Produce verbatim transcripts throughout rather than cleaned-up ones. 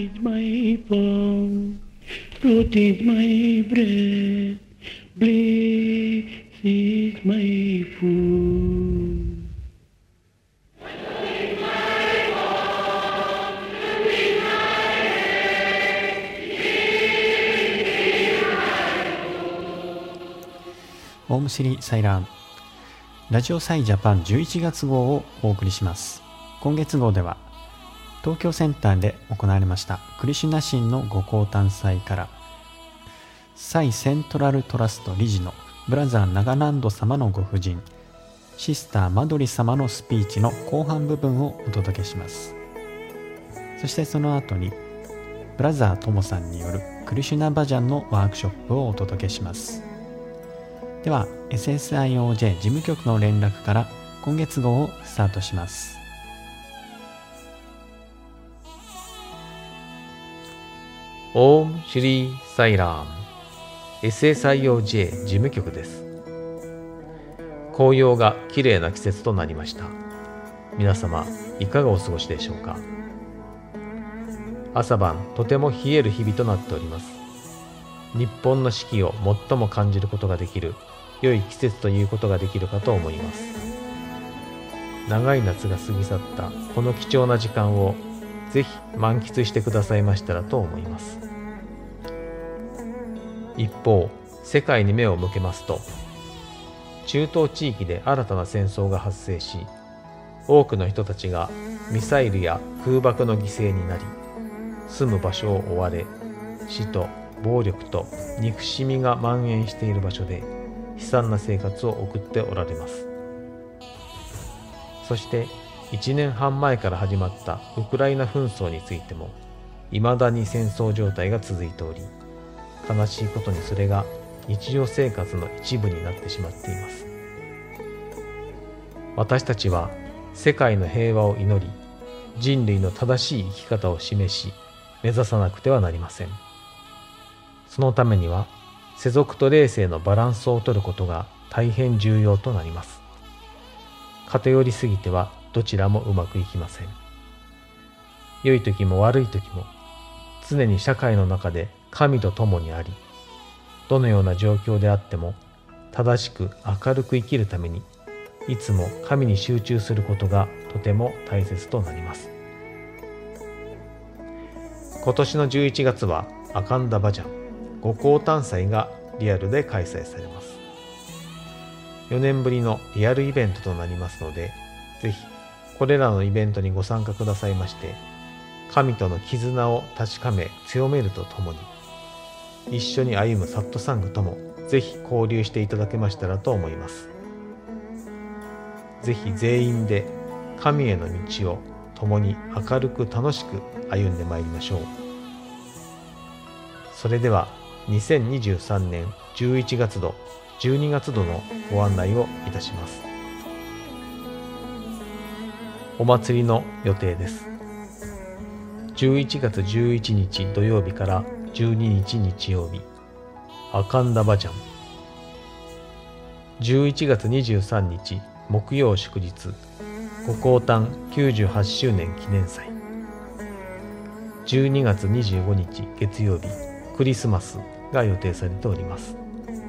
is my bone, truth is my bread, bliss is my food. オームシリサイラームラジオサイジャパンじゅういちがつ号をお送りします。今月号では東京センターで行われましたクリシュナ神のご降誕祭からサイセントラルトラスト理事のブラザーナガナンド様のご婦人シスターマドリ様のスピーチの後半部分をお届けします。そしてその後にブラザートモさんによるクリシュナバジャンのワークショップをお届けします。では エスエスアイオージェー 事務局の連絡から今月号をスタートします。 オームシュリーサイラーム エスエスアイオージェー 事務局です。紅葉が綺麗な季節となりました。皆様いかがお過ごしでしょうか。朝晩とても冷える日々となっております。日本の四季を最も感じることができる良い季節ということができるかと思います。長い夏が過ぎ去ったこの貴重な時間をぜひ満喫してくださいましたらと思います。一方、世界に目を向けますと、中東地域で新たな戦争が発生し、多くの人たちがミサイルや空爆の犠牲になり、住む場所を追われ、死と暴力と憎しみが蔓延している場所で悲惨な生活を送っておられます。そしていちねんはん前から始まったウクライナ紛争についてもいまだに戦争状態が続いており、悲しいことにそれが日常生活の一部になってしまっています。私たちは世界の平和を祈り、人類の正しい生き方を示し目指さなくてはなりません。そのためには世俗と霊性のバランスを取ることが大変重要となります。偏りすぎてはどちらもうまくいきません。良い時も悪い時も常に社会の中で神と共にあり、どのような状況であっても正しく明るく生きるためにいつも神に集中することがとても大切となります。今年のじゅういちがつはアカンダバジャンご降誕祭がリアルで開催されます。よねんぶりのリアルイベントとなりますので、ぜひこれらのイベントにご参加くださいまして、神との絆を確かめ強めるとともに、一緒に歩むサットサングともぜひ交流していただけましたらと思います。ぜひ全員で神への道を共に明るく楽しく歩んでまいりましょう。それではにせんにじゅうさんねんじゅういちがつど、じゅうにがつどのご案内をいたします。お祭りの予定です。じゅういちがつじゅういちにち土曜日からじゅうににち日曜日、アカンダバジャン。じゅういちがつにじゅうさんにち木曜祝日、ご降誕きゅうじゅうはちしゅうねん記念祭。じゅうにがつにじゅうごにち月曜日、クリスマスが予定されております。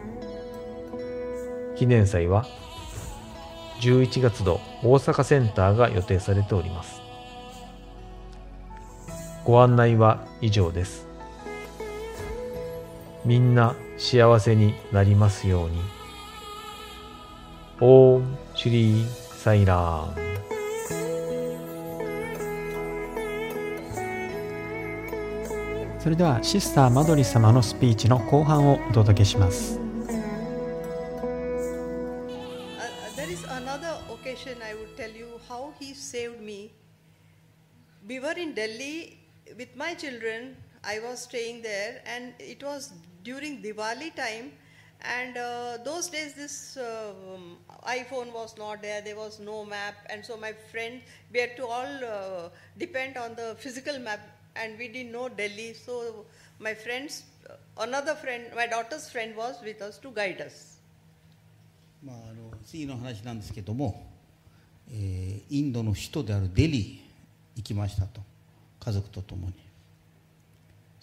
記念祭はじゅういちがつど大阪センターが予定されております。ご案内は以上です。みんな幸せになりますように。オームシュリーサイラーム。 それではシスターマドリ様のスピーチの後半をお届けします。 There is another occasion I would tell you how he saved me. We were in Delhi with my children. I was staying there, and it was during Diwali time. And uh, those days, this uh, um, iPhone was not there. There was no map, and so my friend, we had to all uh, depend on the physical map, and we didn't know Delhi. So my friends, another friend, my daughter's friend, was with us to guide us. まあ、あの次の話なんですけども、えー、インドの首都であるデリー行きましたと、家族と共に。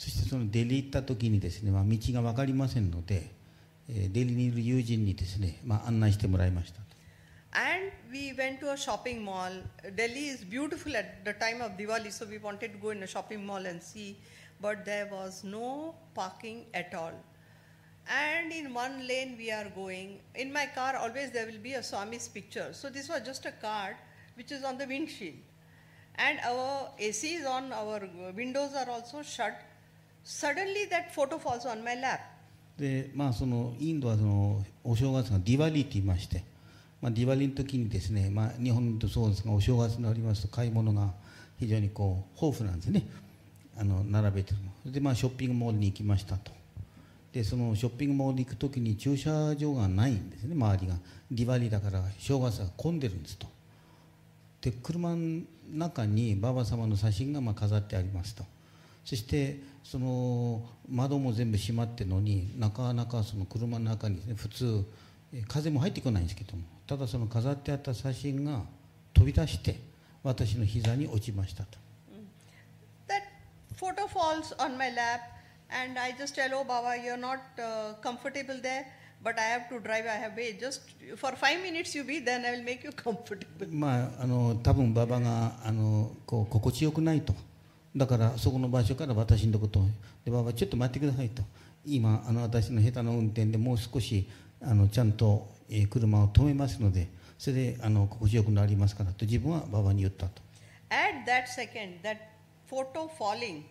そしてそのデリー行った時にですね、まあ、道が分かりませんので、えーデリーにいる友人にですね、まあ、案内してもらいましたと。 And we went to a shopping mall. Delhi is beautiful at the time of Diwali, so we wanted to go in a shopping mall and see, but there was no parking at all. And in one lane we are going. In my car, always there will be a Swami's picture. So this was just a card which is on the windshield. And our A C is on, our windows are also shut. Suddenly that photo falls on my lap. でまあ、そのインドはそのお正月がディワリーと言いまして、まあ、ディワリーの時にですね、まあ、日本とそうですがお正月になりますと買い物が非常にこう豊富なんですね。あの並べてるので、まあ、ショッピングモールに行きましたと。でそのショッピングモールに行く時に駐車場がないんですね。周りがディワリーだから正月が混んでるんですと。で車の中にババ様の写真がまあ飾ってありますと。そしてその窓も全部閉まってるのになかなかその車の中にですね、普通風も入ってこないんですけども、ただその飾ってあった写真が飛び出して私の膝に落ちましたと。 That photo falls on my lap, and I just tell, oh Baba, you're not uh, comfortable there, but I have to drive, I have wait. Just for five minutes you be, then I will make you comfortable. まああの多分馬場があのこう心地よくないと。だからそこの場所から私のとことで、馬場ちょっと待ってくださいと。今あの私の下手な運転でもう少しあのちゃんと、えー車を止めますので、それであの心地よくなりますからと自分は馬場に言ったと。 At that second, that photo falling,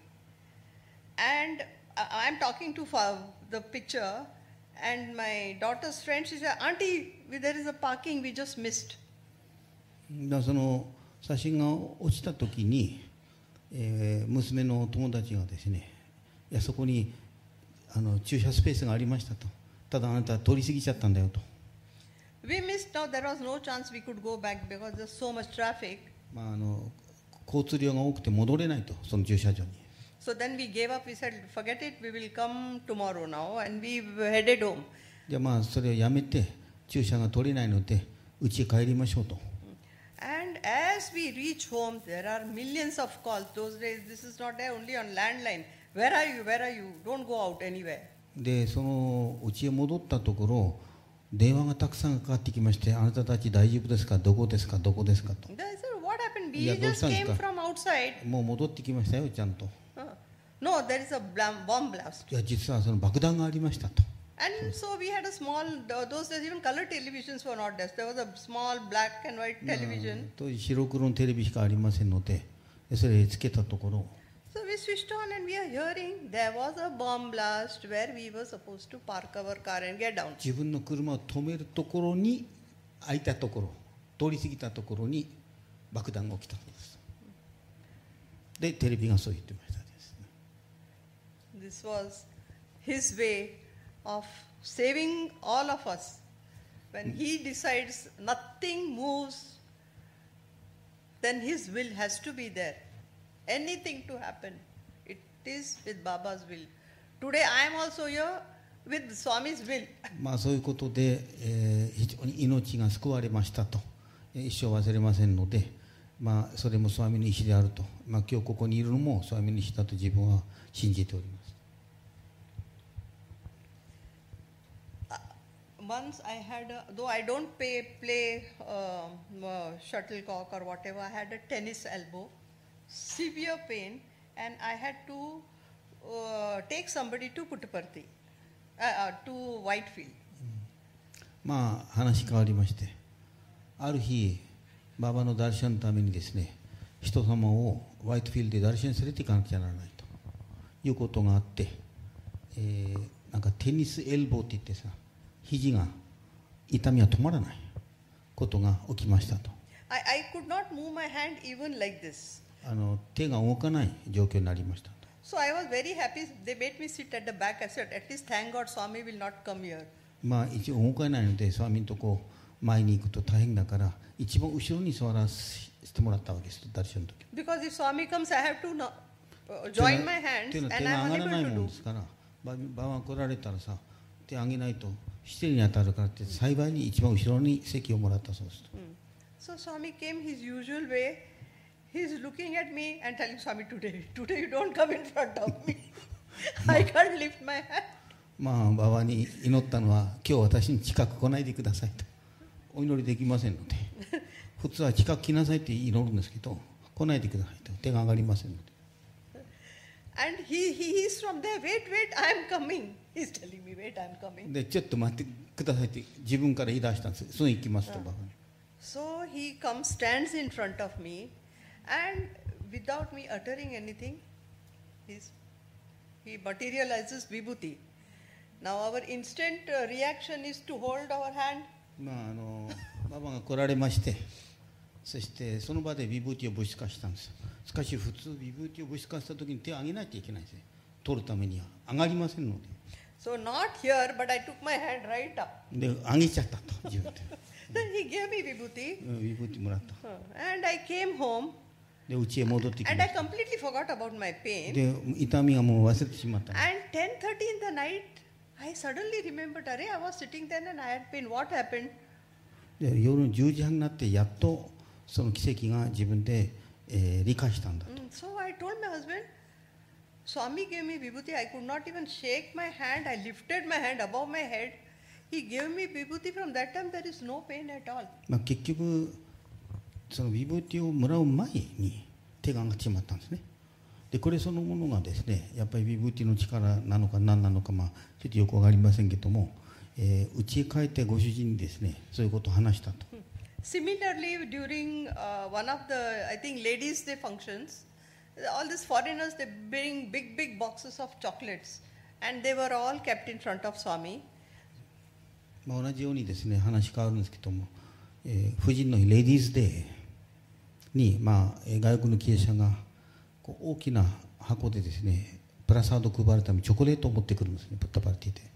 and I- I'm talking to fa- the picture, and my daughter's friend, she said, Auntie, there is a parking, we just missed. だからその写真が落ちた時に、えー娘の友達がですね、いやそこにあの駐車スペースがありましたと。ただあなた通り過ぎちゃったんだよと。 We missed, now there was no chance we could go back because there's so much traffic. まあ、あの交通量が多くて戻れないと、その駐車場に。 So then we gave up, we said, forget it, we will come tomorrow now, and we headed home. じゃあまあそれをやめて駐車が取れないので家へ帰りましょうと。 And as we reach home, there are millions of calls. Those days, this is not there only on landline. Where are you? Where are you? Don't go out anywhere. でその家へ戻ったところ電話がたくさんかかってきまして、あなたたち大丈夫ですか、どこですか、どこですかと。 I said, what happened? We Yeah, those just ones came ka- from outside. もう戻ってきましたよちゃんと。 Uh, no, there is a blam- bomb blast. いや実はその爆弾がありましたと。 And so we had a small, th- those days even color televisions were not there. There was a small black and white television. 当時白黒のテレビしかありませんので、それつけたところ So we switched on and we are hearing there was a bomb blast where we were supposed to park our car and get down. 自分の車を止めるところに空いたところ、通り過ぎたところに爆弾が起きたんです。でテレビがそう言ってましたですね。 This was his way of saving all of us. When he decides nothing moves, then his will has to be there. Anything to happen, it is with Baba's will. Today I am also here with Swami's will. まあそういうことで、えー非常に命が救われましたと、えー一生忘れませんので、まあそれもスワミの意志であると、まあ今日ここにいるのもスワミの意志だと自分は信じております。 Once I had, a, though I don't pay, play uh, uh, shuttlecock or whatever, I had a tennis elbow, severe pain, and I had to uh, take somebody to Puttaparthi, uh, uh, to Whitefield. まあ話変わりまして、ある日ババのダルシャンのためにですね、人様をホワイトフィールドでダルシャンに連れていかなきゃならないということがあって、えーなんかテニスエルボーって言ってさ、肘が痛みは止まらないことが起きましたと。 I, I could not move my hand even like this. あの手が動かない状況になりましたと。 So I was very happy. They made me sit at the back. I said, at least thank God Swami will not come here. まあ一応動かないのでスワミのとこ前に行くと大変だから一番後ろに座らせてもらったわけです、ダルシャンの時。 Because if Swami comes, I have to no, uh, join my 手 hands の and 手が I'm 上がらない unable も to ん do. ですからバババが来られたらさ手上げないと失礼に当たるからって幸いに一番後ろに席をもらったそうですと。 So Swami came his usual way. He's looking at me and telling Swami, today, today you don't come in front of me. I can't lift my hand. まあ馬場に祈ったのは今日私に近く来ないでくださいと。お祈りできませんので、普通は近く来なさいって祈るんですけど、来ないでくださいと手が上がりませんので。 And he, he he's from there. Wait, wait, I'm coming. He's telling me, wait, I'm coming. でちょっと待ってくださいって自分から言い出したんです。その行きますと馬場に。 So he comes, stands in front of me, and without me uttering anything, he's, he materializes vibhuti. Now our instant uh, reaction is to hold our hand. まああの馬場が来られまして、そしてその場でビブーティを物質化したんです。しかし普通ビブーティを物質化した時に手を上げないといけないですね。取るためには上がりませんので。 So not here, but I took my hand right up. で上げちゃったと自分で。 Then he gave me vibhuti. ビブーティもらった。 Uh, And I came home, で家へ戻ってきま and I した。 completely forgot about my pain. で痛みがもう忘れてしまった。 And ten thirty in the night, I suddenly remembered, Arey, I was sitting there and I had pain. What happened? で夜のじゅうじはんになってやっとその奇跡が自分で、えー理解したんだと。 Mm, So I told my husband, Swami gave me vibhuti. I could not even shake my hand. I lifted my hand above my head. He gave me vibhuti. From that time, there is no pain at all. まあ、結局そのビブーティをもらう前に手が上がってしまったんですね。でこれそのものがですね、やっぱりビブーティの力なのか何なのか、まあ、ちょっとよく分かりませんけども、えー、家へ帰ってご主人にですねそういうことを話したと。 Similarly, during uh, one of the, I think, Ladies' Day functions, all these foreigners, they bring big, big boxes of chocolates. And they were all kept in front of Swami. まあ、同じようにですね話変わるんですけども、えー、婦人の日レディーズデーに、まあ、えー外国の経営者がこう大きな箱でですねプラサード配るためにチョコレートを持ってくるんですね、プッタパルティで。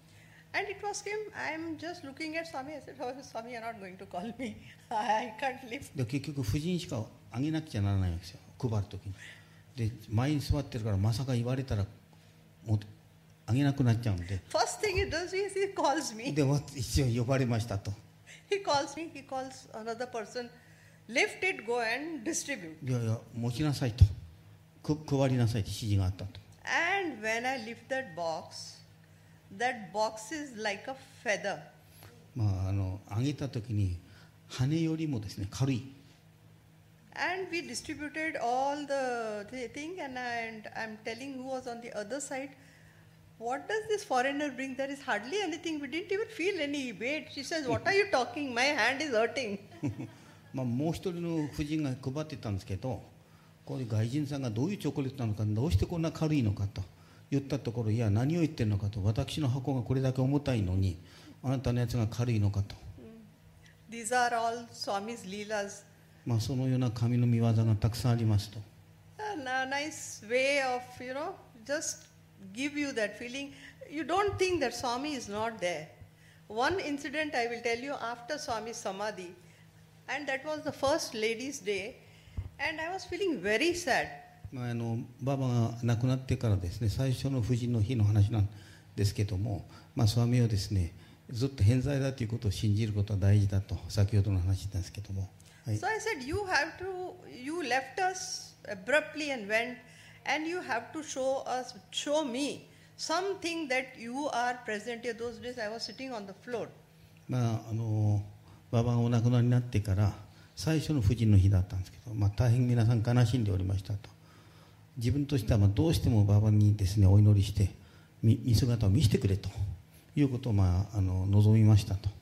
And it was him. I'm just looking at Swami. I said, oh, Swami, you're not going to call me. I can't live. で結局婦人しかあげなくちゃならないわけですよ、配るときに。で前に座ってるからまさか言われたらもうあげなくなっちゃうんで、 First thing he does is he calls me. でも一応呼ばれましたと。 He calls me. He calls another person. Lift it, go and distribute. いやいや持ちなさいと、く配りなさいと指示があったと。 And when I lift that box, that box is like a feather. まああのあげたときに羽よりもですね軽い。 And we distributed all the, the thing, and, I, and I'm telling who was on the other side, what does this foreigner bring? There is hardly anything. We didn't even feel any weight. She says, what are you talking? My hand is hurting. まあもう一人の婦人が配ってたんですけど、これ外人さんがどういうチョコレートなのか、どうしてこんな軽いのかと言ったところ、いや何を言ってるのかと、私の箱がこれだけ重たいのにあなたのやつが軽いのかと。 These are all Swami's Leelas. まあそのような神の御業がたくさんありますと。 A n- nice way of, you know, just give you that feeling. You don't think that Swami is not there. One incident I will tell you after Swami's Samadhi, and that was the first Ladies' Day, and I was feeling very sad. まあ、あのババが亡くなってからですね、最初の婦人の日の話なんですけども、まあ、スワミはですねずっと偏在だということを信じることは大事だと先ほどの話なんですけども、はい、 So I said, you have to, you left us abruptly and went, and you have to show us, show me something that you are present here. Those days I was sitting on the floor. まあ、あのババがお亡くなりになってから最初の婦人の日だったんですけど、まあ、大変皆さん悲しんでおりましたと。自分としてはまあどうしてもババにですねお祈りして見姿を見せてくれということを、まあ、あの望みましたと。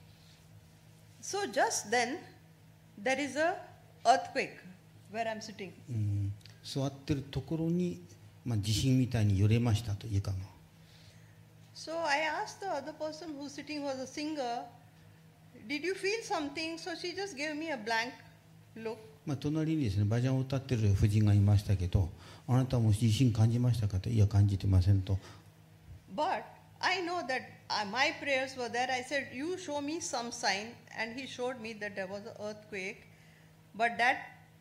So just then, there is a earthquake where I'm sitting. うん座ってるところに、まあ、地震みたいに揺れましたと床が。 So I asked the other person who's sitting, who was a singer, did you feel something? So she just gave me a blank look. まあ、隣にですねバジャンを歌ってる婦人がいましたけど、あなたも地震感じましたかと。いや感じてませんと。 But I know that uh, my prayers were there. I said, you show me some sign. And he showed me that there was an earthquake. But that,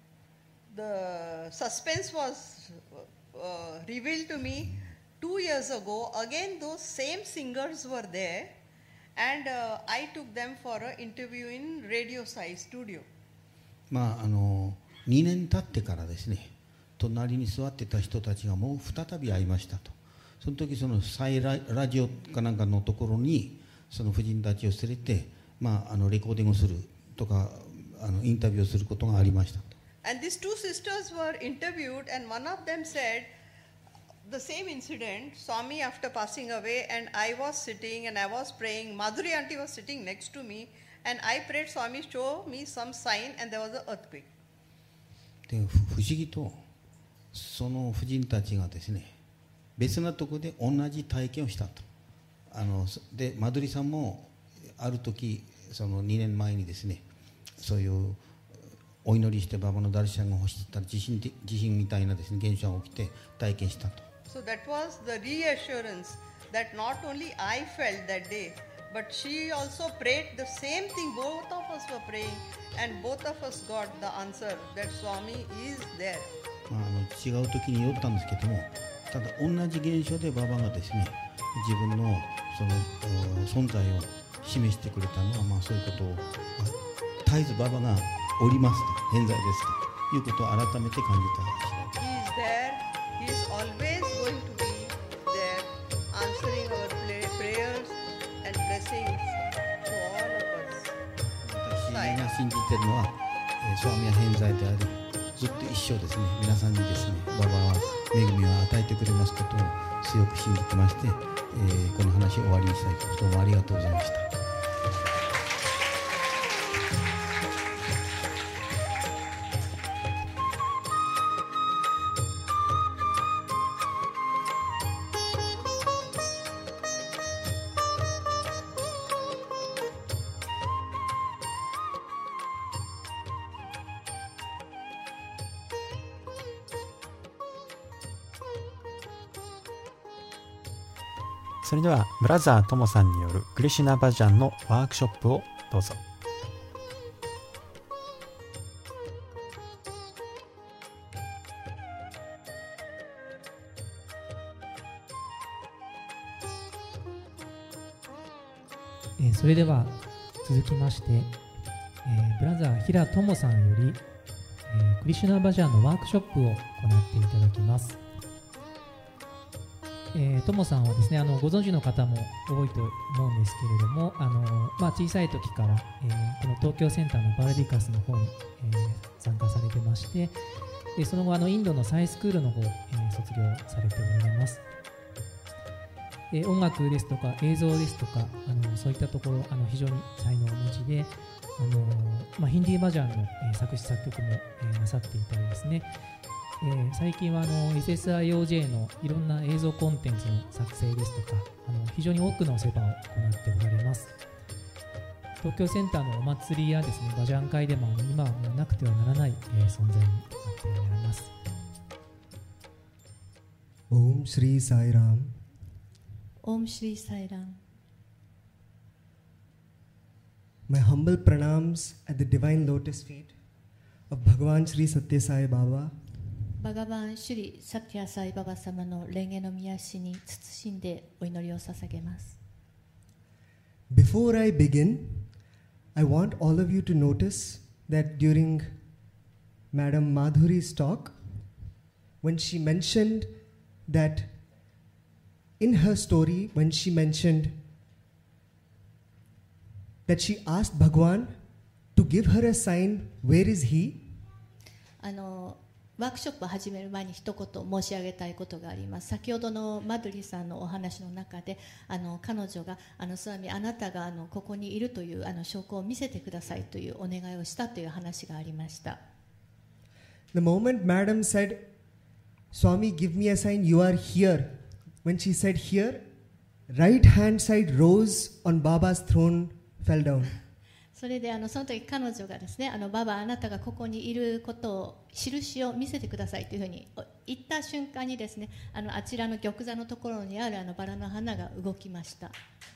the suspense was uh, revealed to me two years ago. Again, those same singers were there. And uh, I took them for an interview in Radio Sai studio. まああのにねん経ってからですね隣に座ってた人たちがもう再び会いましたと。 その時そのサイララジオかなんかのところにその婦人たちを連れて、まあ、あのレコーディングをするとかあのインタビューをすることがありました。 And these two sisters were interviewed, and one of them said the same incident, Swami after passing away, and I was sitting and I was praying. Madhuri auntie was sitting next to me, and I prayed, Swami show me some sign, and there was an earthquake. で不思議とその婦人たちがですね、別なところで同じ体験をしたと。あのでマドリさんもある時そのにねんまえにですね、そういうお祈りしてババのダルシャンが欲しかった地震地震みたいなですね現象が起きて体験したと。 So that was the reassurance that not only I felt that day, but she also prayed the same thing. Both of us were praying, and both of us got the answer that Swami is there. まあ、あの違う時に酔ったんですけども、ただ同じ現象でババがですね自分のその存在を示してくれたのは、まあ、そういうことを、まあ、絶えずババがおりますと、現在ですということを改めて感じた次第です。 He is there. He is always going to be there, answering our prayers and blessings to all of us. 私が信じているのは、えー、スワミは偏在であり、ずっと一生ですね皆さんにですねババは恵みを与えてくれますことを強く信じてまして、えー、この話を終わりにしたいと。どうもありがとうございました。 それではブラザートモさんによるクリシュナバジャンのワークショップをどうぞ。 えー、それでは続きまして、えー、ブラザーヒラトモさんより、えー、クリシュナバジャンのワークショップを行っていただきます。えー、トモさんはですね、あのご存知の方も多いと思うんですけれども、あの、まあ、小さい時から、えー、この東京センターのバルディカスの方に、えー、参加されてまして、でその後あのインドのサイスクールの方、えー、卒業されておられます。えー、音楽ですとか映像ですとかあのそういったところあの非常に才能をお持ちで、あの、まあ、ヒンディーバジャンの、えー、作詞作曲も、えー、なさっていたりですね、えー、最近はあの エスエスアイオージェー のいろんな映像コンテンツの作成ですとかあの非常に多くのセバを行っておられます。東京センターのお祭りやですねバジャン会でもあの今はもうなくてはならない、えー、存在になっておられます。 オムシリーサイラム。 Om Shri Sai Ram. My humble pranams at the divine lotus feet of Bhagavan Shri Satya Sai Baba. バガバン・シュリ・サティア・サイ・ババ様の蓮華の御足に謹んでお祈りを捧げます。 Before I begin, I want all of you to notice that during Madam Madhuri's talk, when she mentioned that in her story, when she mentioned that she asked Bhagwan to give her a sign, where is he? あのワークショップを始める前に一言申し上げたいことがあります。先ほどのマドリさんのお話の中であの彼女があのスワミあなたがあのここにいるというあの証拠を見せてくださいというお願いをしたという話がありました。 The moment Madam said, Swami, give me a sign, you are here. When she said here, right hand side rose on Baba's throne fell down. それであのその時彼女がですね、あのババあなたがここにいることを印を見せてくださいというふうに言った瞬間にですね、あのあちらの玉座のところにあるあのバラの花が動きました。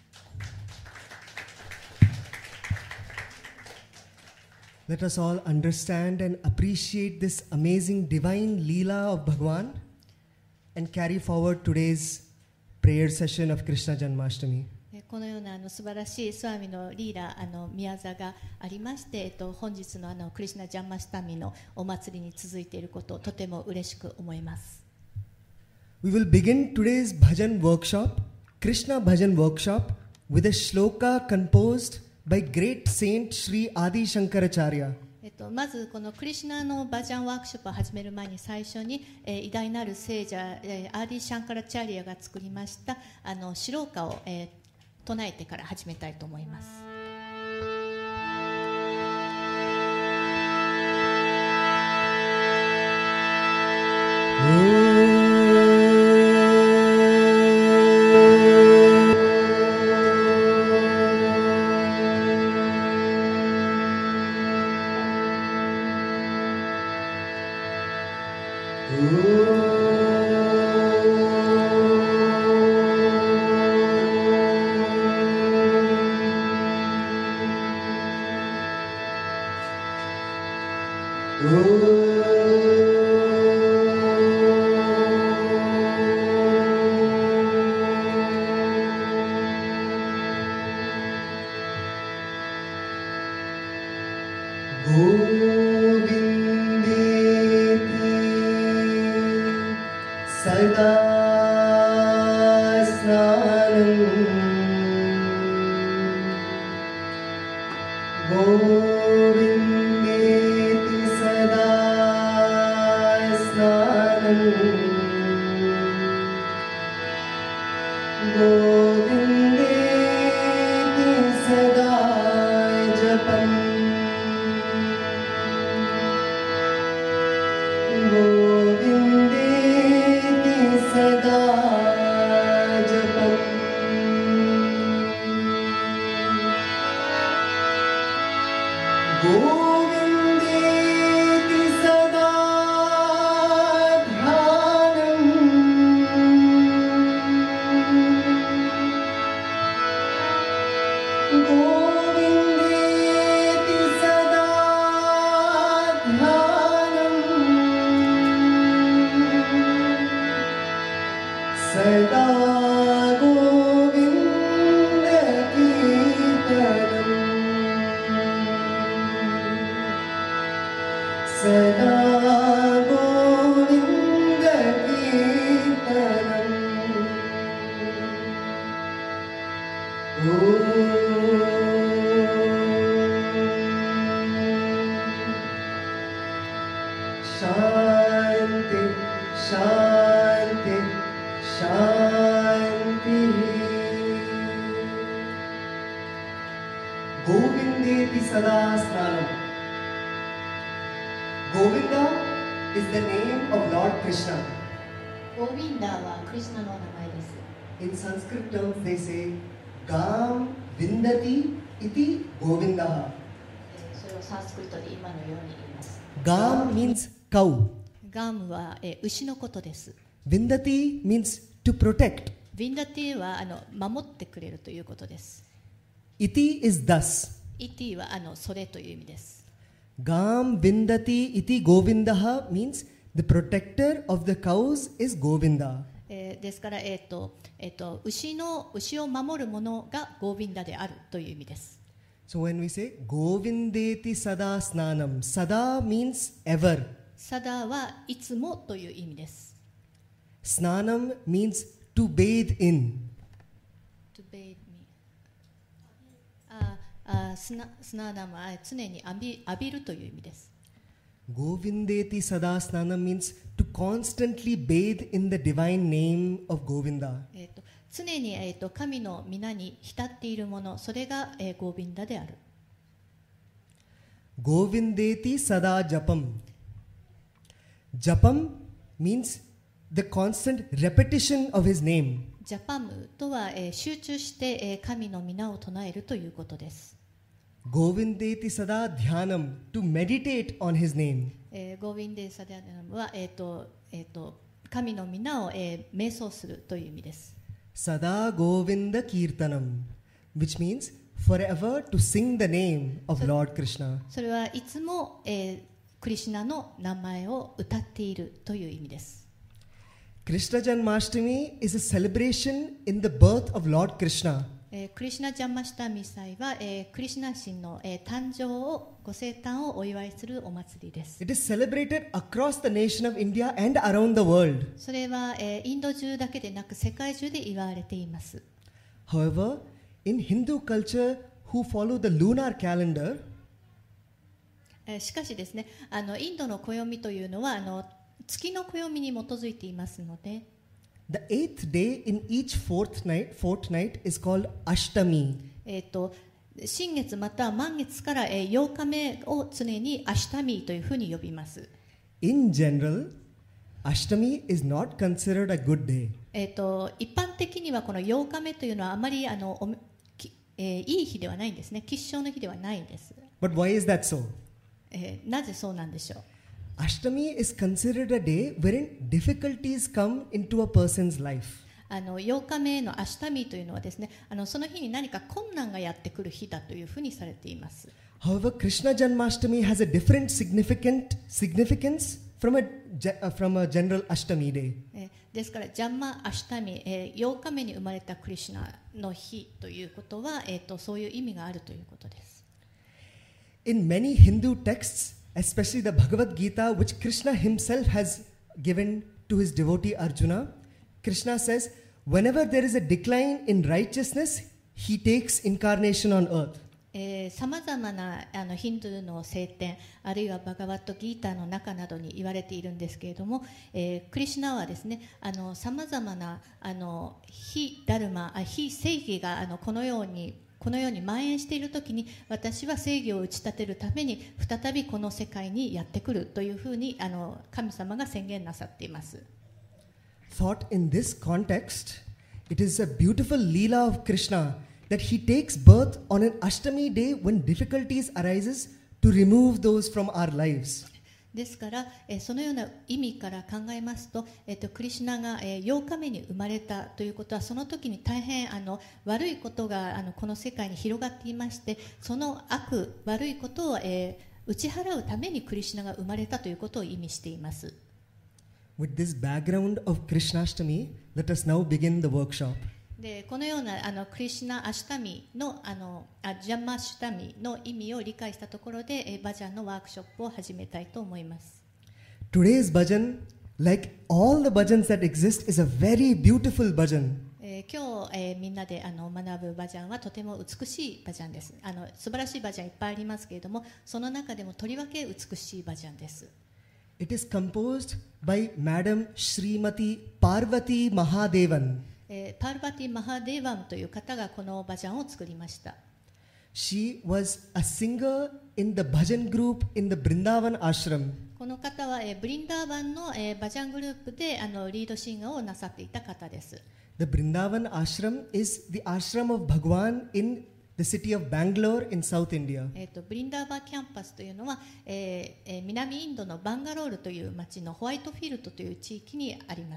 Let us all understand and appreciate this amazing divine Leela of Bhagwan and carry forward today's prayer session of Krishna Janmashtami. このようなあの素晴らしいスワミのリーラあの宮座がありまして、えっと、本日のあのクリシュナジャンマシタミのお祭りに続いていることをとても嬉しく思います。 We will begin today's bhajan workshop, Krishna Bhajan workshop, with a shloka composed by great saint Sri Adi Shankaracharya. えっと、まずこのクリシュナのバジャンワークショップを始める前に最初に、えー、偉大なる聖者、えー、アーディ・シャンカラチャリアが作りましたあのシローカを、えー、唱えてから始めたいと思います。 Gam means cow. ガムは、えー、牛のことです。 Vindati means to protect. ヴィンダティはあの守ってくれるということです。 Iti is thus. イティはあのそれという意味です。 Gam Vindati iti Govindaha means the protector of the cows is Govinda. えー、ですから、えーとえーと、牛の牛を守る者がゴーヴィンダであるという意味です。 So when we say Govindeti Sada Snanam, Sada means ever. サダはいつもという意味です。 Snanam means to bathe in. To bathe me. ああスナスナナムは常に浴び、浴びるという意味です。 Govindeti Sada Snanam means to constantly bathe in the divine name of Govinda. えーと常に、えー、と神の皆に浸っているもの、それが、えー、ゴービンダである。 Govindeti Sada Japam. Japam means the constant repetition of his name. ジャパムとは、えー、集中して、えー、神の皆を唱えるということです。 Govindeti Sada Dhyanam, to meditate on his name. えー、ゴービンデーサダナムは、えーとえー、と神の皆を、えー、瞑想するという意味です。 Sada Govinda Kirtanam, which means forever to sing the name of Lord Krishna. それはいつも、えー、クリシュナの名前を歌っているという意味です。 Krishna Janmashtami is a celebration in the birth of Lord Krishna. えークリシュナ・ジャンマシタミ祭は、えークリシュナ神の、えー誕生をご生誕をお祝いするお祭りです。 It is celebrated across the nation of India and around the world. それは、えーインド中だけでなく世界中で祝われています。 However, in Hindu culture who follow the lunar calendar, えーしかしですね、あのインドの暦というのはあの月の暦に基づいていますので、 the eighth day in each fortnight, fortnight is called Ashtami. えー、と新月または満月から、えー、ようかめを常にアシュタミーというふうに呼びます。 In general, Ashtami is not considered a good day. えー、と一般的にはこのようかめというのはあまりあのおき、えーいい日ではないんですね。吉祥の日ではないんです。 But why is that so? えーなぜそうなんでしょう。 Ashtami is considered a day wherein difficulties come into a person's life. あのようかめのアシュタミーというのはですね、あのその日に何か困難がやってくる日だというふうにされています。 However, Krishna Janmashtami has a different significant significance from a, ge- uh, from a general Ashtami day. えーですからジャンマ・アシュタミー、えー、ようかめに生まれたクリシュナの日ということは、えー、とそういう意味があるということです。 In many Hindu texts, especially the Bhagavad Gita, which Krishna himself has given to his devotee Arjuna, Krishna says, whenever there is a decline in righteousness, he takes incarnation on earth. さまざまなあのヒンドゥーの聖典あるいはバガバットギーターの中などに言われているんですけれども、えー、クリシュナはですねさまざまなあの非ダルマあ非正義があのこのようにこのように蔓延しているときに私は正義を打ち立てるために再びこの世界にやってくるというふうにあの神様が宣言なさっています。 Thought in this context, it is a beautiful leela of Krishna that he takes birth on an Ashtami day when difficulties arises to remove those from our lives. ですから、えー、そのような意味から考えますと、えー、とクリシュナが、えー、ようかめに生まれたということはその時に大変あの悪いことがあのこの世界に広がっていましてその悪悪いことを、えー、打ち払うためにクリシュナが生まれたということを意味しています。 With this background of Krishnashtami, let us now begin the workshop. でこのようなあのクリシュナ・アシュタミのあのあジャンマ・アシュタミの意味を理解したところで、えー、バジャンのワークショップを始めたいと思います。 Today's bhajan, like all the bhajans that exist, is a very beautiful bhajan. えー今日、えーみんなであの学ぶバジャンはとても美しいバジャンです。あの素晴らしいバジャンいっぱいありますけれどもその中でもとりわけ美しいバジャンです。 It is composed by Madam Srimati Parvati Mahadevan. えーパールバティ・マハデーワンという方がこのバジャンを作りました。 She was a singer in the bhajan group in the Brindavan ashram. この方は、えーブリンダーバンの、えーバジャングループであのリードシンガーをなさっていた方です。 The Brindavan ashram is the ashram of Bhagwan in the city of Bangalore in South India. えーとブリンダーバンキャンパスというのは、えーえー南インドのバンガロールという町のホワイトフィールドという地域にあります。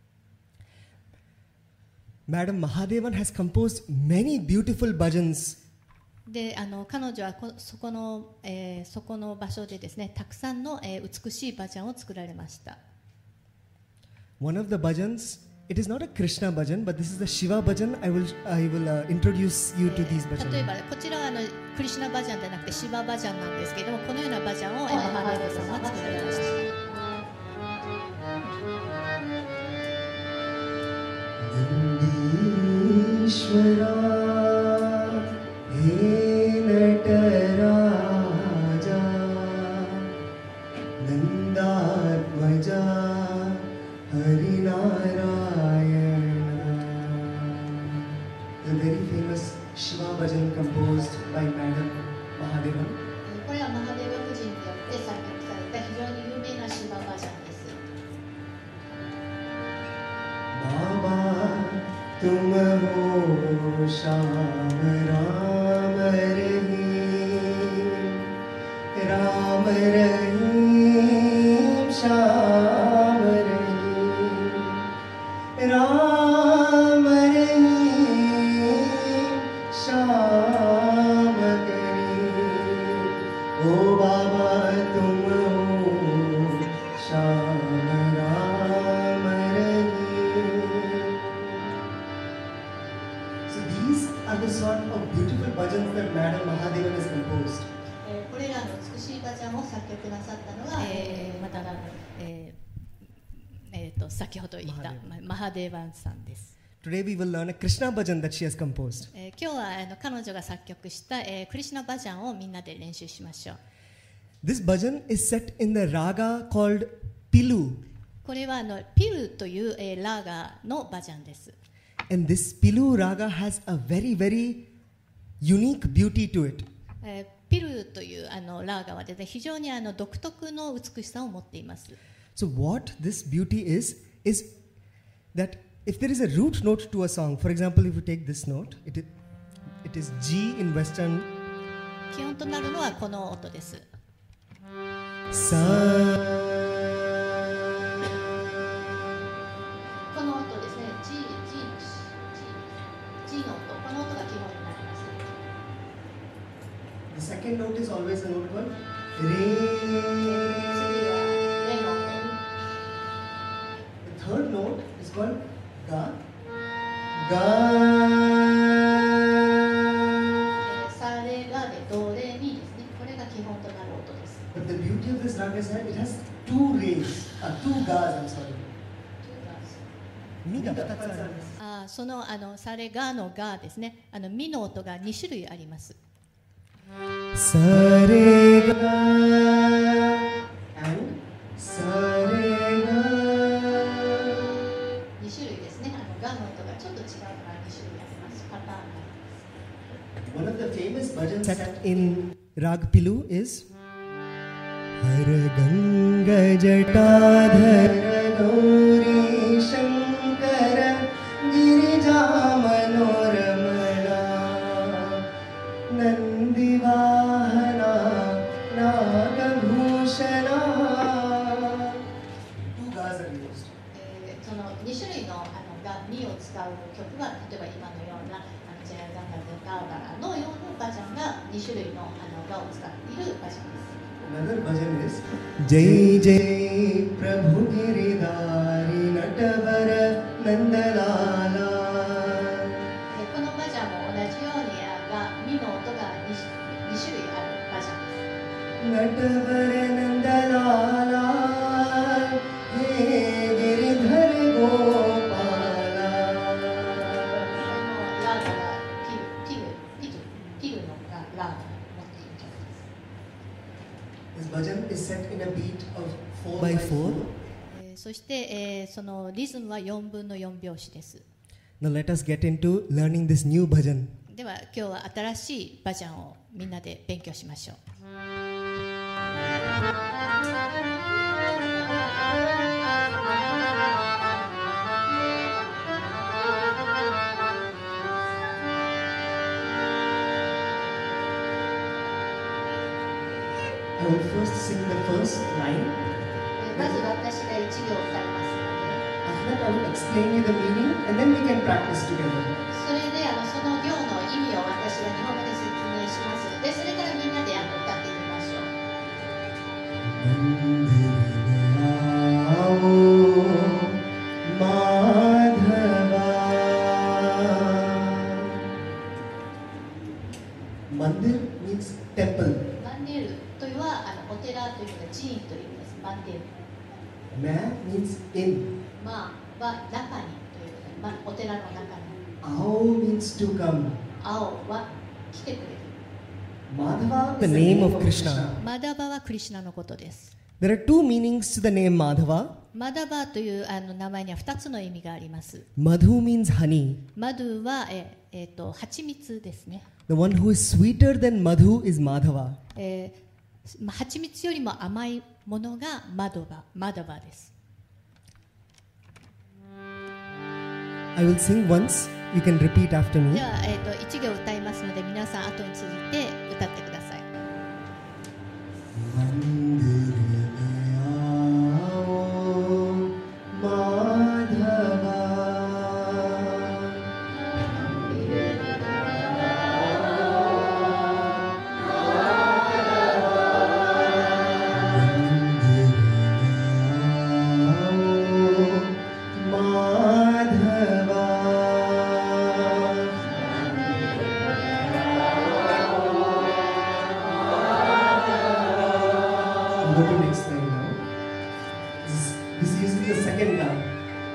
Madam Mahadevan has composed many beautiful bhajans. であの彼女はこそこの、えーそこの場所でですねたくさんの、えー美しいバジャンを作られました。 One of the bhajans, it is not a Krishna bhajan, but this is the Shiva bhajan. I will, I will uh, introduce you to these 例え bhajans. ばこちらはあのクリシュナバジャンじゃなくてシババジャンなんですけれどもこのようなバジャンをえーマハデーバさんは作られました。 Ishvara, He Nataraja, Nandatmaja, Harinarayana. The very famous Shiva bhajan composed by Madam Mahadevan. これはマハデーバ夫人によって作曲された非常に有名なシババジャンです。 Baba, तुम हो श्याम राम रहीम, राम रहीम श्याम रहीम, राम रहीम श्याम करीम. ओ बाबा तुम हो श्याम राम Rahim. So these 先ほど言ったマハデーバンさんです。 Today we will learn a Krishna bhajan that she has composed. えー、今日はあの彼女が作曲した、えー、クリシュナバジャンをみんなで練習しましょう。 This bhajan is set in the raga called Pilu. これはあのピルという、えー、ラーガのバジャンです。 And this Pilu raga has a very very unique beauty to it. えー、ピルというあのラーガはですね、非常にあの独特の美しさを持っています。 So what this beauty is is that if there is a root note to a song, for example, if you take this note, it is, it is G in Western. 基本となるのはこの音です。 さこの音ですね。G、G の G、G の音、この音が基本になります。 The second note is always a note called Re. 次はレの音。 The third note is called Ga. Ga. サレガでドレミですね。これが基本となる音です。 But the beauty of this raga is that it has two rays, uh, two gas. I'm sorry. ミがふたつあります。 あ、そのあのサレガのガですね。あのミの音がに種類あります。 サレガ and サレガ。 に種類ですね。あのガの音がちょっと違うのがに種類あります。パターンがあります。 One of the famous bhajans set in Rag Pilu is Har Ganga Jatadhar Gauri Shankara Girija Manoramana Nandivahana Nagabhushana. Two gas are used. えー、そのに種類のあのがミを使う曲は例えば今のようなあのジェラガンガデターバラのようなバジャンがに種類のあのガを使っているバジャンです。 Another bhajan is Jai Jai Prabhu Giridhari Natavara Nandalala. このバジャンも同じようにがミの音が 2, 2種類あるバジャンです。 Natavara Nandalala He Giridhar Gopala. ラーガがピル、ピル、ピル、ピルのがラーガを持っている曲です。 This bhajan is set in a beat of four by four. えー、そして、えー、そのリズムはよんぶんのよん拍子です。 Now let us get into learning this new bhajan. では今日は新しいバジャンをみんなで勉強しましょう。 I will first sing the first line. まず私がいち行歌いますので、 After that I will explain you the meaning and then we can practice together. それであのその行の意味を私が日本語で説明しますので、それからみんなであの歌ってみましょう。Mandir means temple. マンデルというのはあのお寺というのが寺院という意味です。マンデル。 Ma means in. まあは中にということで、まあ、お寺の中に。 Ao means to come. 青は来てくれる。 Madhava, the name of Krishna. マダバはクリシュナのことです。 There are two meanings to the name Madhava. マダバというあの名前にはふたつの意味があります。 Madhu means honey. マドゥはええー、と蜂蜜ですね。 The one who is sweeter than Madhu is Madhava. えー、まあ、蜂蜜よりも甘いものがマドバ、マダバです。 I will sing once. You can repeat after me. では、えー、といち行歌いますので皆さん後に続いて歌ってください。 Go to next line now. This, this is the second ga.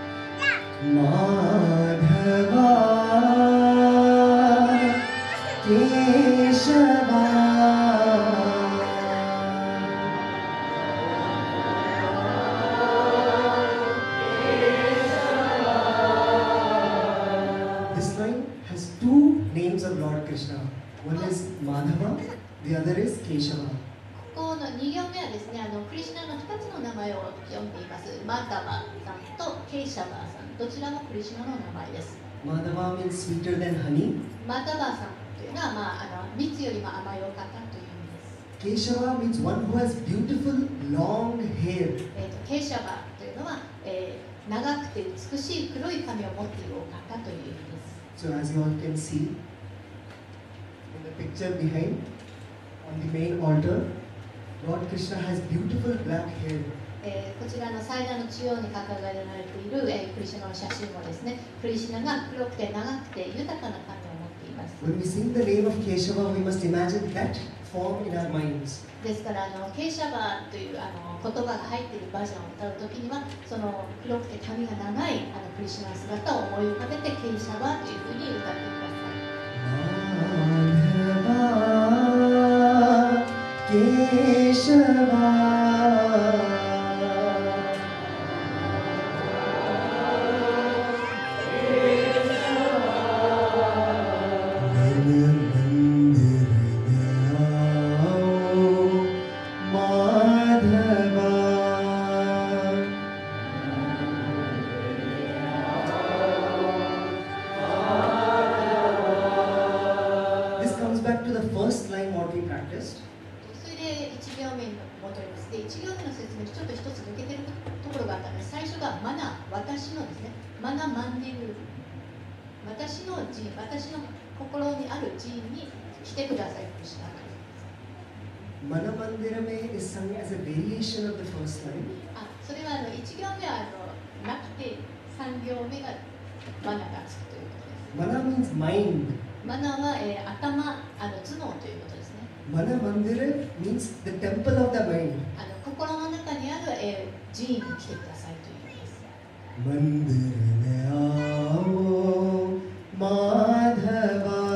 This line has two names of Lord Krishna. One is Madhava, the other is Keshava. ここのに行目はですね、あのクリシュナのふたつの名前を読んでいます。マダバさんとケイシャバーさん、どちらもクリシュナの名前です。 Madhava means sweeter than honey. マダバさんというのは、まあ、あの蜜よりも甘いお方という意味です。 Keshava means one who has beautiful long hair. えーと、ケイシャバーというのは、えー、長くて美しい黒い髪を持っているお方という意味です。 So as you all can see in the picture behind, on the main altar, Lord Krishna has beautiful black hair. えー、こちらの祭壇の中央に掲げられている、えー、クリシュナの写真もですね、クリシュナが黒くて長くて豊かな髪を持っています。 When we sing the name of Keshava, we must imagine that form in our minds. ですからあのケイシャバーというあの言葉が入っているバージョンを歌うときには、その黒くて髪が長いあのクリシュナの姿を思い浮かべてケイシャバーというふうに歌ってください。 Keshava Manamandirame is sung as a variation of the first line. あ、それはあのいち行目はあのなくてさん行目がマナがつくということです。 Mana means mind. マナは、えー、頭、あの頭脳ということですね。 Manamandira means the temple of the mind. あの心の中にある、えー、寺院に来てくださいという意味です。 Mandir mein aao Madhava.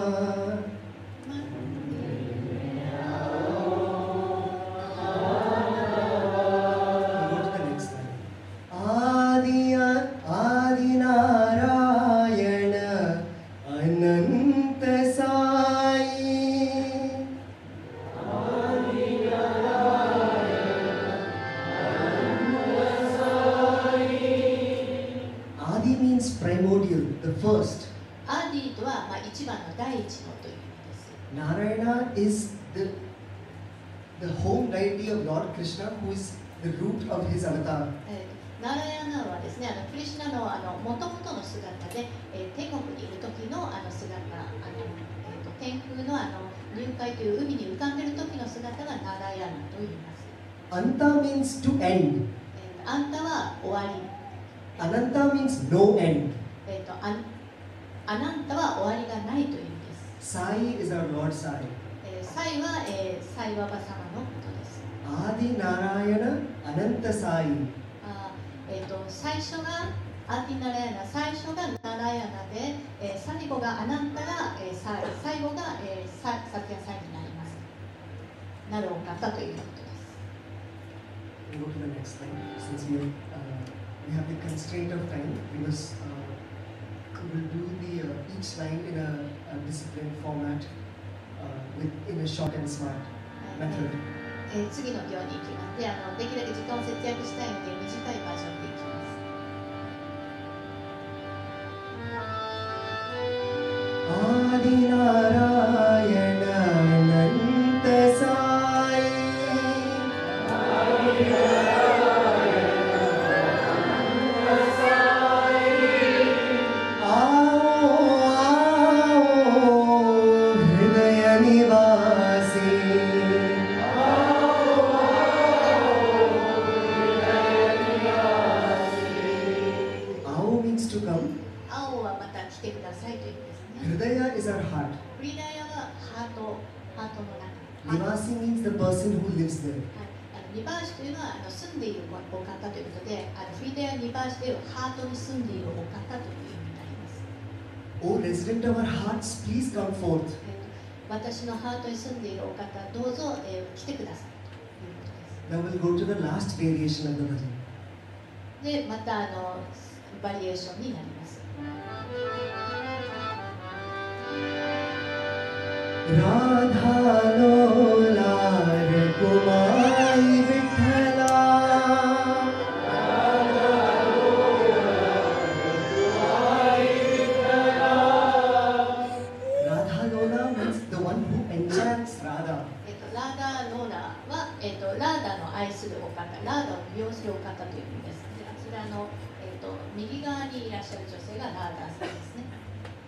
Narayana is the, the home deity of Lord Krishna, who is the root of his avatar. ナラヤナはですね、あのクリシュナのあの元々の姿で、えー、天国にいる時のあの姿、あの、えー、と天空のあの入海という海に浮かんでいる時の姿がナラヤナと言います。 Anta means to end. えー、アンタは終わり。 Ananta means no end. えー、とアアナンタは終わりがないという意味です。 Sai is our Lord Sai. えー、サイは、えー、サイババ様のことです。 Adi Narayana Ananta Sai. あえー、と最初がアディナラヤナ、最初がナラヤナで、えー、最後がアナンタが、えー、サイ、最後が、えー、ササティアサイになります。なるお方ということです。 We'll go to the next slide. Since we, uh, we have the constraint of time, we must uh, we'll do the uh, each line in a, a disciplined format uh, with in a short and smart method. えー、次の行に行きます。で、あのできるだけ時間を節約したいので短いバージョンでいきます。 Adi Narayana Ananta Sai. Adi Narayana Ananta Sai. Aao aao Hridaya Nivasi. Aao aao Hridaya Nivasi. Aao means to come. 青はまた来てくださいという意味ですね。 Hridaya is our heart. フリダヤはハート、ハートの中。 Nivasi means the person who lives there. はい、あのニバーシというのはあの住んでいるお方ということで、あのフィデアニバーシというハートに住んでいるお方という意味になります。 O resident of our hearts, please come forth. 私のハートに住んでいるお方、どうぞ、えー、来てくださいということです。 Now we'll go to the last variation of the bhajan. で、またあのバリエーションになります。 Radha Lola Ragumai Vithala. Radha Lola means the one who enchants Radha. えっと、ラーダーローラは、えっと、ラーダの愛するお方、ラーダを魅了するお方という意味です。で、あちらの、えっと、右側にいらっしゃる女性がラーダーさんですね。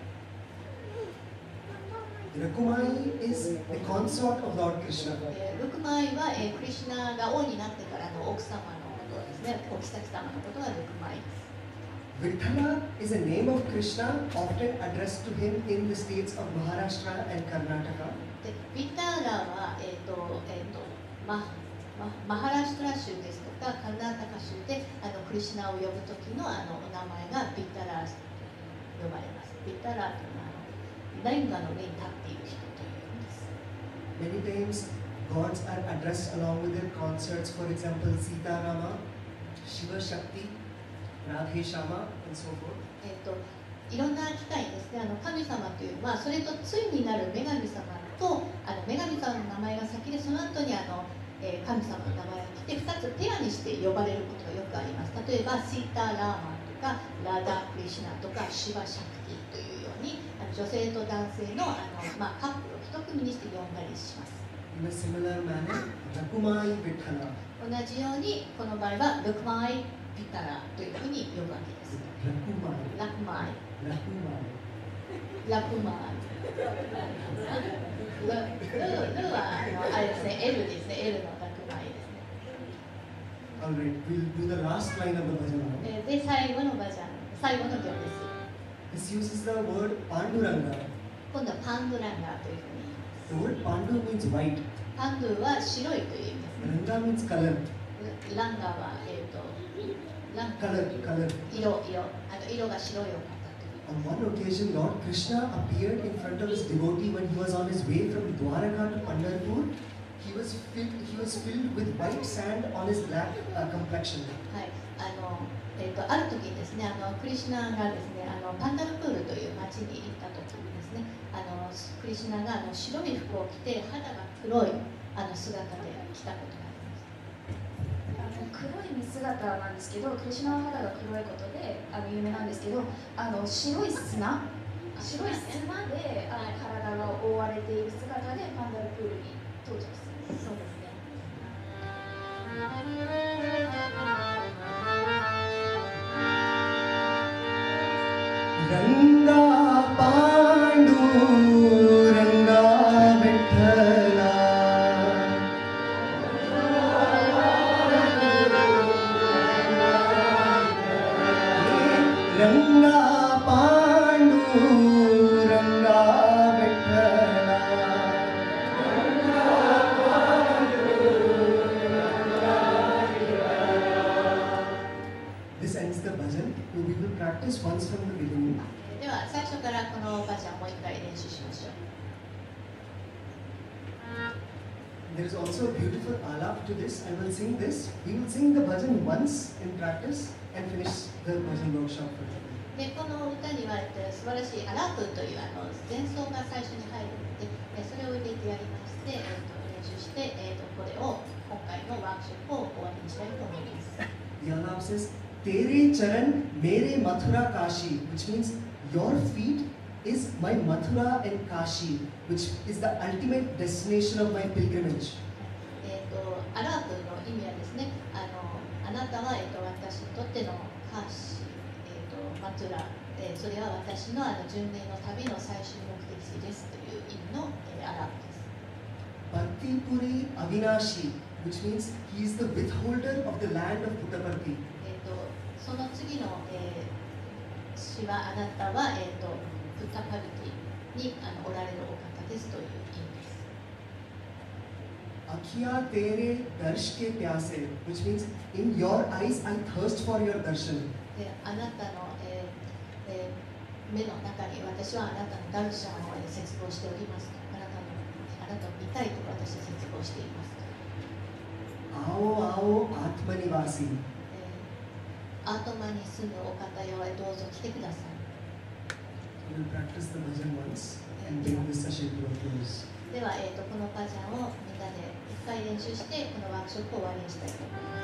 Rakumai is the consort of Lord Krishna. えー、ルクマイは、えー、クリシュナが王になってからの奥様のことですね、お妃様のことがルクマイです。 Vithala is a name of Krishna often addressed to him in the states of Maharashtra and Karnataka. で、ビターラは、えーとえーとまま、マハラシュトラ州ですとかカルナタカ州であのクリシュナを呼ぶ時のあのお名前がビタラーと呼ばれます。ビタラーというのはあのレンガの上に立っている人という意味です。 Many times gods are addressed along with their consorts, for example, Sita Rama, Shiva Shakti, Radhe Shama, and so forth. えーといろんな機会にですね、あの神様というのはそれと対になる女神様とあの女神様の名前が先でその後にあの、えー、神様の名前が来てふたつペアにして呼ばれることがよくあります。例えばシーター・ラーマンとかラダ・クリシュナとかシバ・シャクティというようにあの女性と男性のあの、まあ、カップルを一組にして呼んだりします。 In a similar manner, Rakumai Vithala. 同じようにこの場合はルクマイ・ビタラというふうに呼ぶわけです。 Rakumai. ラクマイ Rakumai. ラクマイル、ル、ルはあのあれですね、L ですね、L のラクマイですね。 Alright, we'll do the last line of the bhajan now. えーで、最後のバジャン、最後の行です。 This uses the word Panduranga. 今度はパンドランガーというふうに言い The word Pandu means white. ます。パンドゥは白いという意味ですね。 Ranga means color. ランガーは、えー、とラン Color, color. 色、色、あの色が白いお方という。 On one occasion, Lord Krishna appeared in front of his devotee when he was on his way from Dwaraka to Pandharpur. He was filled, he was filled with white sand on his black uh, complexion. はい、あの、えー、とある時にですね、あのクリシュナがですね、あのパンダルプールという町に行った時にですね、あのクリシュナがあの白い服を着て肌が黒いあの姿で来たことがあります。 黒い身姿なんですけど、クリシュナの肌が黒いことであの有名なんですけど、あの白い砂、白い砂であの体が覆われている姿でパンダルプールに到着する。 そうですね。 Ranga Pandu Ranga Vithala. Ranga Pandu Ranga Vithala. This ends the bhajan. We will practice once from the beginning. では最初からこのバージョンをもう一回練習しましょう。 There is also a beautiful alap to this. I will sing this. We will sing the bhajan once in practice and finish the bhajan workshop for today. でこの歌にはえっと素晴らしいアラプというあの前奏が最初に入るので、えそれを入れてやりまして、えっと練習して、えっとこれを今回のワークショップを終わりにしたいと思います。 The alap says, Tere charan mere Mathura Kashi, which means your feet is my Mathura and Kashi, which is the ultimate destination of my pilgrimage. えっとアラプの意味はですね、あのあなたはえっと私にとってのカーシー、えっとマトゥラ、えーそれは私のあの巡礼の旅の最終目的地ですという意味の、えーアラプです。 Partipuri Avinashi, which means he is the withholder of the land of Puttaparthi. えー、とその次の、えー、詩はあなたは、えー、とプッタパルティにあのおられるお方ですという意味です。 Akhiya tere darsh ke pyase, which means in your eyes I thirst for your darshan. であなたの、えーえー、目の中に私はあなたのダルシャンを絶望しております。あなたのあなたを見たいと私は絶望しています。 Aao aao atmanivasi. アートマに住むお方よ、どうぞ来てください。 We will practice the bhajan once and bring this session to a close. では、えー、とこのバジャンをみんなで一回練習してこのワークショップを終わりにしたいと思います。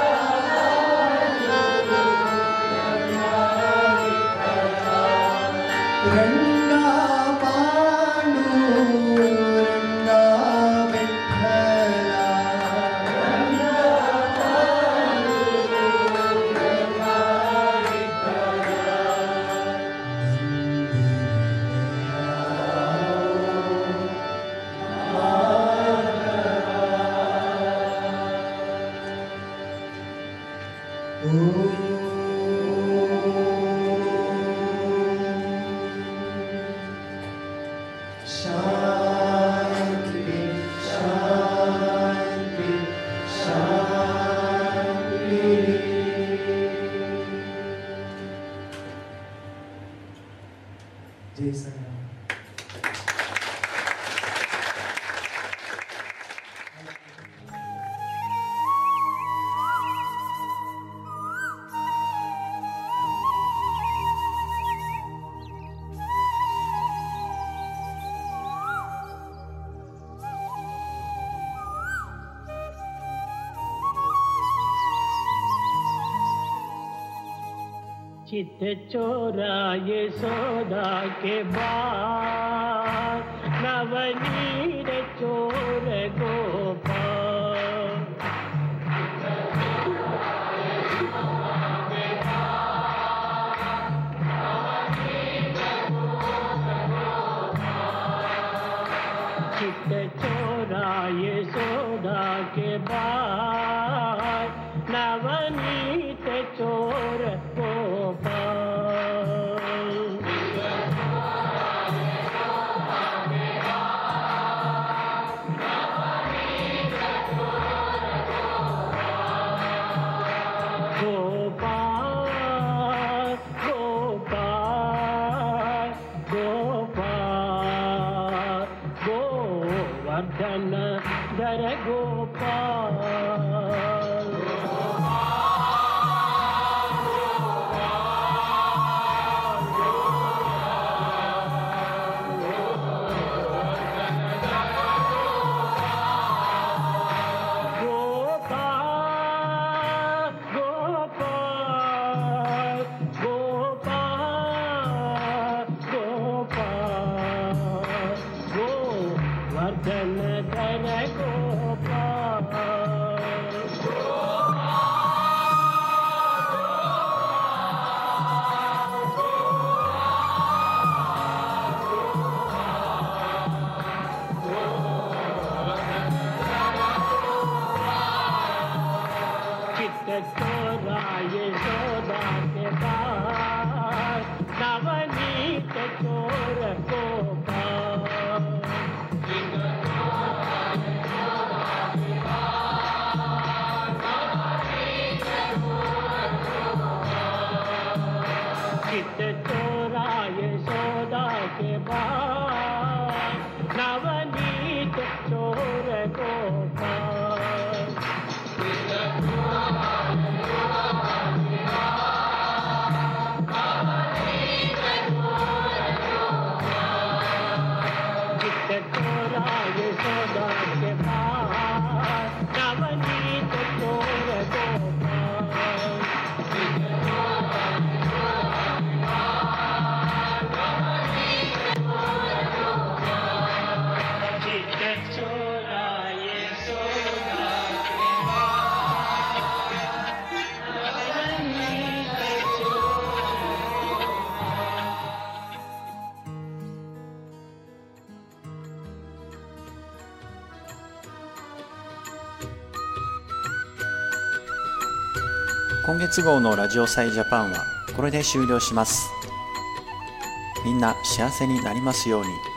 Radha चित चोरा यशोदा के बाद नवनीत चोर गोपाल चित चोरा यशोदा के बाद नवनीत चोर 今月号のラジオサイジャパンはこれで終了します。みんな幸せになりますように。